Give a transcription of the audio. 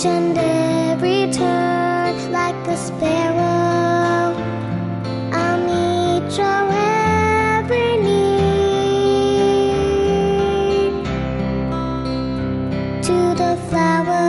and every turn, like a sparrow, I'll meet your every need. To the flower